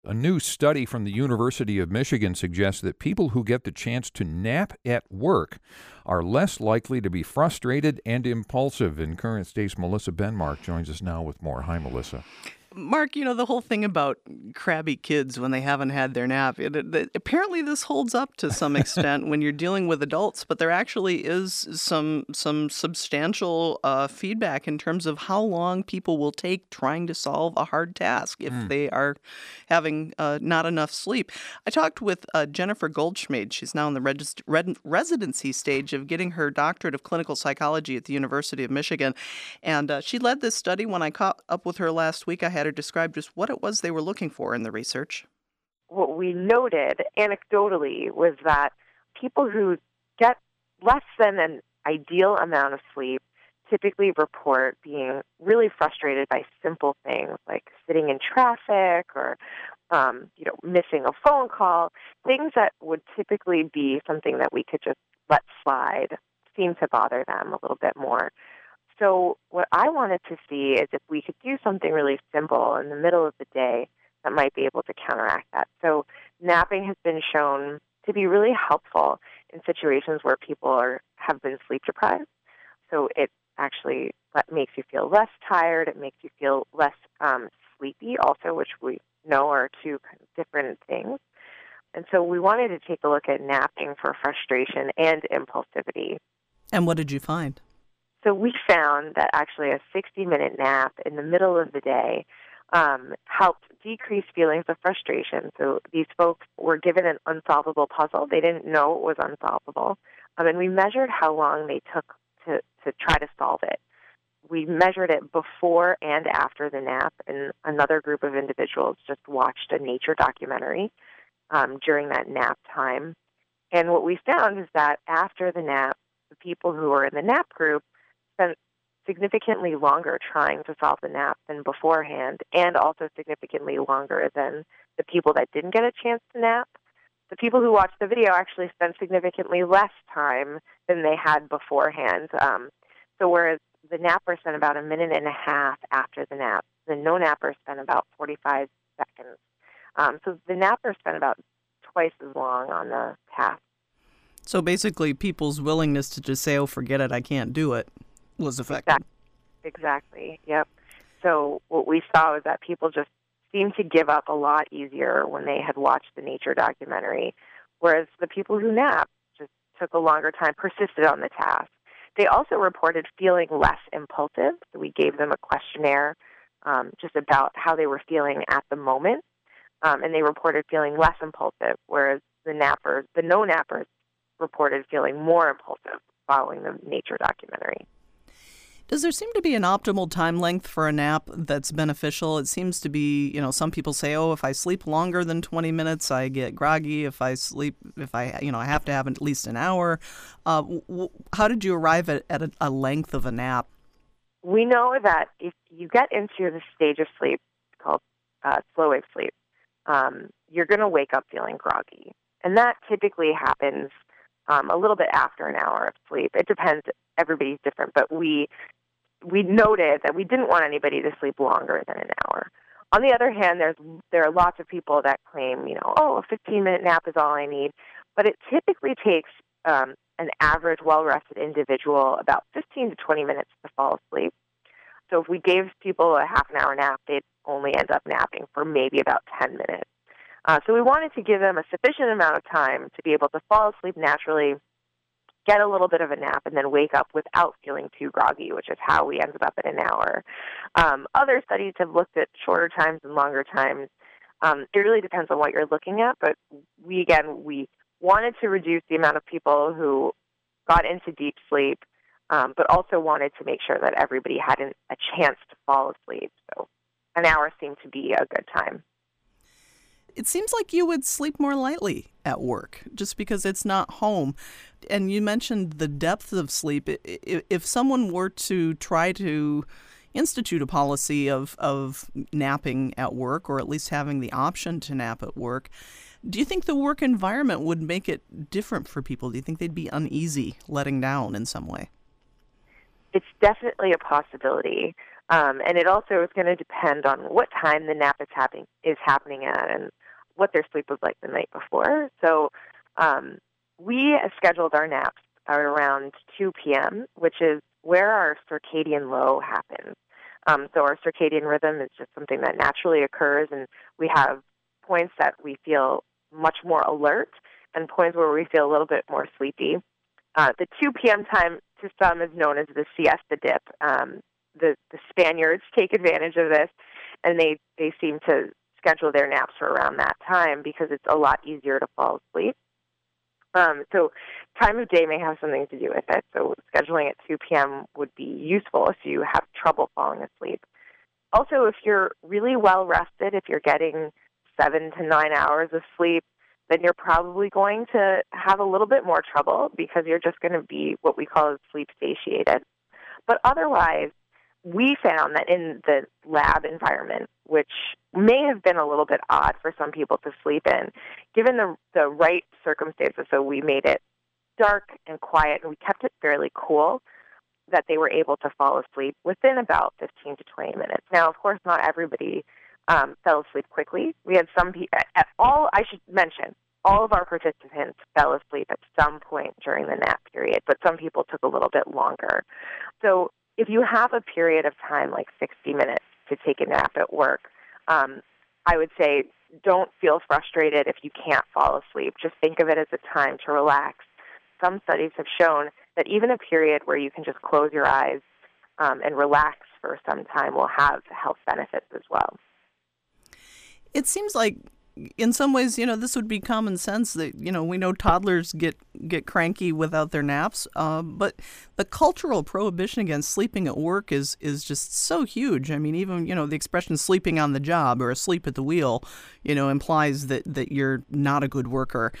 A new study from the University of Michigan suggests that people who get the chance to nap at work are less likely to be frustrated and impulsive. And Current State's Melissa Benmark joins us now with more. Hi, Melissa. Mark, the whole thing about crabby kids when they haven't had their nap, apparently this holds up to some extent when you're dealing with adults, but there actually is some substantial feedback in terms of how long people will take trying to solve a hard task if they are having not enough sleep. I talked with Jennifer Goldschmied. She's now in the residency stage of getting her doctorate of clinical psychology at the University of Michigan, and she led this study. When I caught up with her last week, I had her describe just what it was they were looking for in the research. What we noted anecdotally was that people who get less than an ideal amount of sleep typically report being really frustrated by simple things like sitting in traffic or missing a phone call. Things that would typically be something that we could just let slide seem to bother them a little bit more. So what I wanted to see is if we could do something really simple in the middle of the day that might be able to counteract that. So napping has been shown to be really helpful in situations where people have been sleep deprived. So it actually makes you feel less tired. It makes you feel less sleepy also, which we know are two kind of different things. And so we wanted to take a look at napping for frustration and impulsivity. And what did you find? So we found that actually a 60-minute nap in the middle of the day helped decrease feelings of frustration. So these folks were given an unsolvable puzzle. They didn't know it was unsolvable. And we measured how long they took to try to solve it. We measured it before and after the nap, and another group of individuals just watched a nature documentary during that nap time. And what we found is that after the nap, the people who were in the nap group spent significantly longer trying to solve the nap than beforehand, and also significantly longer than the people that didn't get a chance to nap. The people who watched the video actually spent significantly less time than they had beforehand. So whereas the napper spent about a minute and a half after the nap, the no-napper spent about 45 seconds. So the napper spent about twice as long on the task. So basically people's willingness to just say, oh, forget it, I can't do it, was affected. Exactly. Yep. So what we saw was that people just seemed to give up a lot easier when they had watched the nature documentary, whereas the people who napped just took a longer time, persisted on the task. They also reported feeling less impulsive. So we gave them a questionnaire just about how they were feeling at the moment, and they reported feeling less impulsive, whereas the no-nappers reported feeling more impulsive following the nature documentary. Does there seem to be an optimal time length for a nap that's beneficial? It seems to be, some people say, oh, if I sleep longer than 20 minutes, I get groggy. If I have to have at least an hour. How did you arrive at a length of a nap? We know that if you get into the stage of sleep called slow wave sleep, you're going to wake up feeling groggy. And that typically happens a little bit after an hour of sleep. It depends. Everybody's different, but we noted that we didn't want anybody to sleep longer than an hour. On the other hand, there are lots of people that claim, a 15-minute nap is all I need. But it typically takes an average well-rested individual about 15 to 20 minutes to fall asleep. So if we gave people a half an hour nap, they'd only end up napping for maybe about 10 minutes. So we wanted to give them a sufficient amount of time to be able to fall asleep naturally, get a little bit of a nap, and then wake up without feeling too groggy, which is how we ended up at an hour. Other studies have looked at shorter times and longer times. It really depends on what you're looking at, but we wanted to reduce the amount of people who got into deep sleep, but also wanted to make sure that everybody had a chance to fall asleep. So an hour seemed to be a good time. It seems like you would sleep more lightly at work just because it's not home. And you mentioned the depth of sleep. If someone were to try to institute a policy of napping at work, or at least having the option to nap at work, do you think the work environment would make it different for people? Do you think they'd be uneasy letting down in some way? It's definitely a possibility. And it also is going to depend on what time the nap is happening at and what their sleep was like the night before. So we scheduled our naps around 2 p.m., which is where our circadian low happens. So our circadian rhythm is just something that naturally occurs, and we have points that we feel much more alert and points where we feel a little bit more sleepy. The 2 p.m. time to some is known as the siesta dip. The Spaniards take advantage of this, and they seem to schedule their naps for around that time because it's a lot easier to fall asleep. So time of day may have something to do with it. So scheduling at 2 p.m. would be useful if you have trouble falling asleep. Also, if you're really well rested, if you're getting 7 to 9 hours of sleep, then you're probably going to have a little bit more trouble because you're just going to be what we call sleep satiated. But otherwise, we found that in the lab environment, which may have been a little bit odd for some people to sleep in, given the right circumstances, so we made it dark and quiet and we kept it fairly cool, that they were able to fall asleep within about 15 to 20 minutes. Now, of course, not everybody fell asleep quickly. We had some people, I should mention, all of our participants fell asleep at some point during the nap period, but some people took a little bit longer. So if you have a period of time, like 60 minutes, to take a nap at work, I would say don't feel frustrated if you can't fall asleep. Just think of it as a time to relax. Some studies have shown that even a period where you can just close your eyes and relax for some time will have health benefits as well. It seems like in some ways, this would be common sense that, we know toddlers get cranky without their naps, but the cultural prohibition against sleeping at work is just so huge. I mean, even, the expression sleeping on the job or asleep at the wheel, implies that you're not a good worker.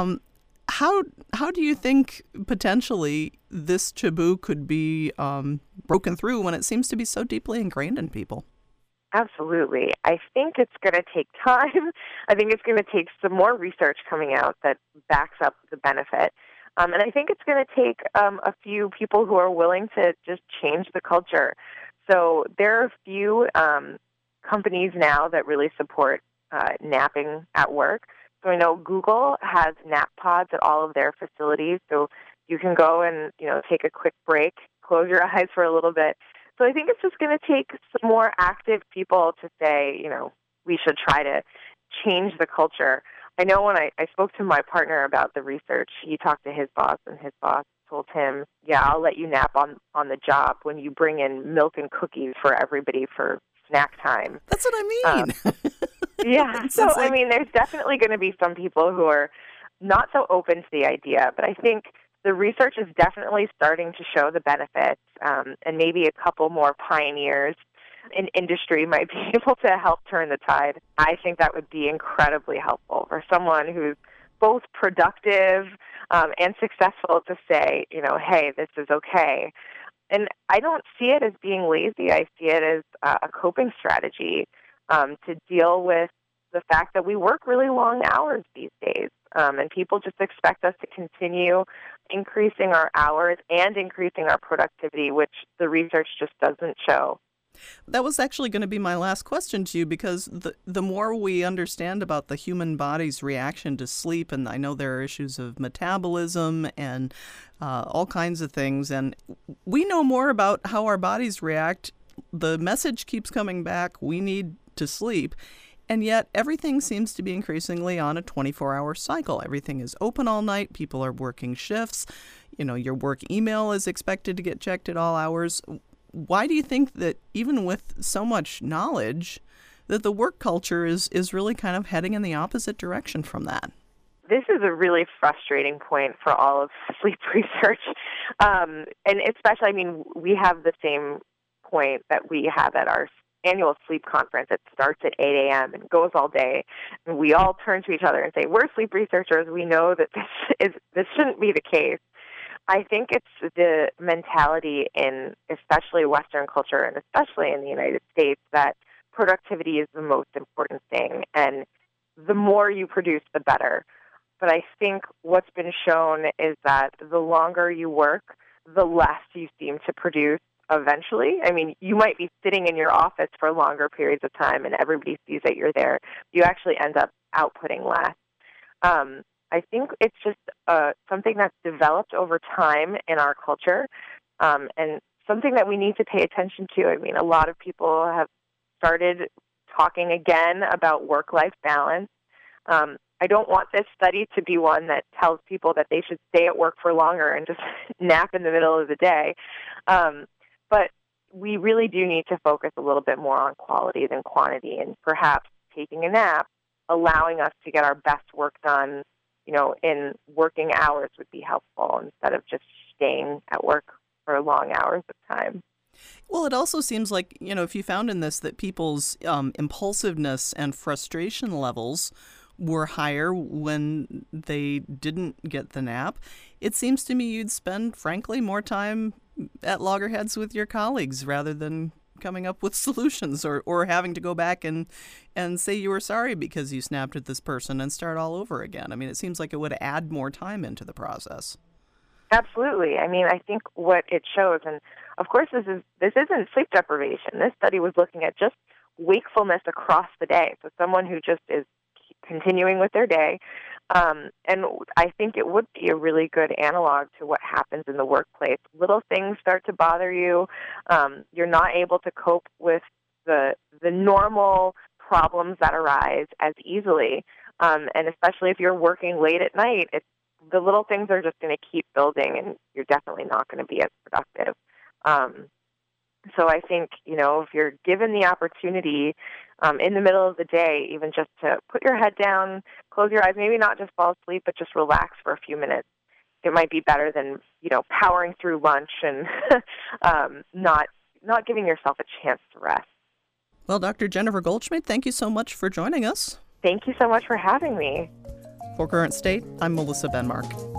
How do you think potentially this taboo could be broken through when it seems to be so deeply ingrained in people? Absolutely. I think it's going to take time. I think it's going to take some more research coming out that backs up the benefit. And I think it's going to take a few people who are willing to just change the culture. So there are a few companies now that really support napping at work. So I know Google has nap pods at all of their facilities. So you can go and, take a quick break, close your eyes for a little bit. So I think it's just going to take some more active people to say, we should try to change the culture. I know when I spoke to my partner about the research, he talked to his boss, and his boss told him, yeah, I'll let you nap on the job when you bring in milk and cookies for everybody for snack time. That's what I mean. Yeah. So, I mean, there's definitely going to be some people who are not so open to the idea, but I think the research is definitely starting to show the benefits, and maybe a couple more pioneers in industry might be able to help turn the tide. I think that would be incredibly helpful for someone who's both productive and successful to say, hey, this is okay. And I don't see it as being lazy. I see it as a coping strategy to deal with the fact that we work really long hours these days. And people just expect us to continue increasing our hours and increasing our productivity, which the research just doesn't show. That was actually going to be my last question to you, because the more we understand about the human body's reaction to sleep, and I know there are issues of metabolism and all kinds of things, and we know more about how our bodies react. The message keeps coming back, we need to sleep. And yet everything seems to be increasingly on a 24-hour cycle. Everything is open all night. People are working shifts. Your work email is expected to get checked at all hours. Why do you think that even with so much knowledge that the work culture is really kind of heading in the opposite direction from that? This is a really frustrating point for all of sleep research. And especially, we have the same point that we have at our annual sleep conference. It starts at 8 a.m. and goes all day. And we all turn to each other and say, we're sleep researchers. We know that this shouldn't be the case. I think it's the mentality in especially Western culture and especially in the United States that productivity is the most important thing. And the more you produce, the better. But I think what's been shown is that the longer you work, the less you seem to produce. eventually. I mean, you might be sitting in your office for longer periods of time and everybody sees that you're there. You actually end up outputting less. I think it's just something that's developed over time in our culture, and something that we need to pay attention to. I mean, a lot of people have started talking again about work-life balance. I don't want this study to be one that tells people that they should stay at work for longer and just nap in the middle of the day. But we really do need to focus a little bit more on quality than quantity, and perhaps taking a nap, allowing us to get our best work done, in working hours would be helpful instead of just staying at work for long hours of time. Well, it also seems like, if you found in this that people's impulsiveness and frustration levels were higher when they didn't get the nap, it seems to me you'd spend, frankly, more time at loggerheads with your colleagues rather than coming up with solutions or having to go back and say you were sorry because you snapped at this person and start all over again. I mean, it seems like it would add more time into the process. Absolutely. I mean, I think what it shows, and of course this isn't sleep deprivation. This study was looking at just wakefulness across the day. So someone who just is continuing with their day. And I think it would be a really good analog to what happens in the workplace. Little things start to bother you. You're not able to cope with the normal problems that arise as easily. And especially if you're working late at night, the little things are just going to keep building, and you're definitely not going to be as productive. So I think, if you're given the opportunity in the middle of the day, even just to put your head down, close your eyes, maybe not just fall asleep, but just relax for a few minutes, it might be better than, powering through lunch and not giving yourself a chance to rest. Well, Dr. Jennifer Goldschmidt, thank you so much for joining us. Thank you so much for having me. For Current State, I'm Melissa Benmark.